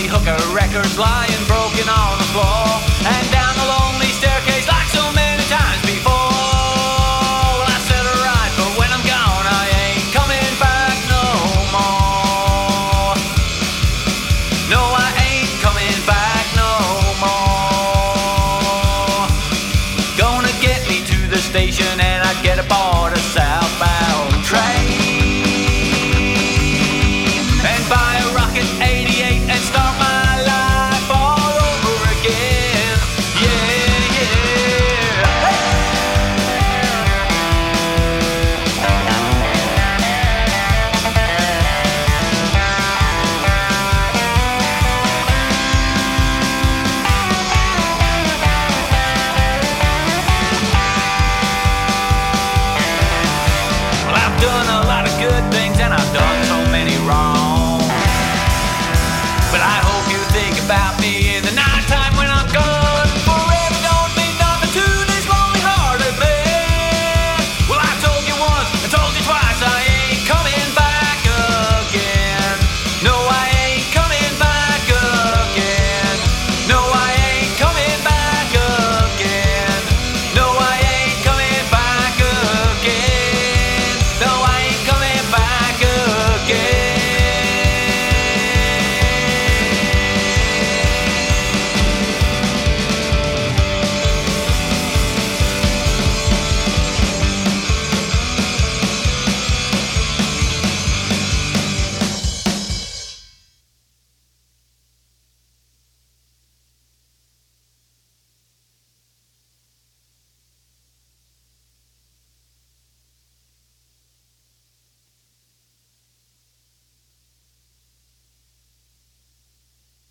Johnny Hooker records lying broken on the floor, and down the lonely staircase like so many times before. Well, I said alright, but when I'm gone I ain't coming back no more. No, I ain't coming back.